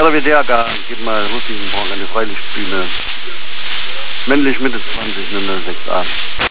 Belvedere, gib mal Russenbranche eine Freilichtbühne. Männlich Mitte 20, 006a.